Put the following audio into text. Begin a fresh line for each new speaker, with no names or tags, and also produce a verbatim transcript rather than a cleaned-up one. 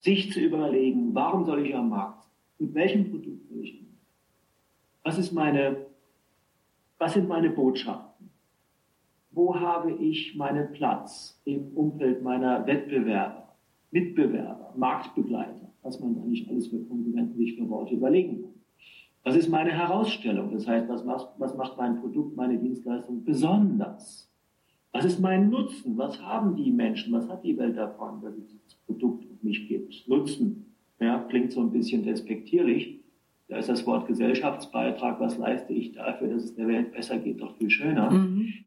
sich zu überlegen, warum soll ich am Markt sein? Mit welchem Produkt will ich am Markt sein? Was ist meine, was sind meine Botschaften? Wo habe ich meinen Platz im Umfeld meiner Wettbewerber, Mitbewerber, Marktbegleiter, was man da nicht alles für Konkurrenten sich für Worte überlegen kann? Was ist meine Herausstellung? Das heißt, was macht, was macht mein Produkt, meine Dienstleistung besonders? Was ist mein Nutzen? Was haben die Menschen? Was hat die Welt davon, dass es das Produkt um mich gibt? Nutzen, ja, klingt so ein bisschen despektierlich. Da ist das Wort Gesellschaftsbeitrag. Was leiste ich dafür, dass es der Welt besser geht? Doch viel schöner. Mhm.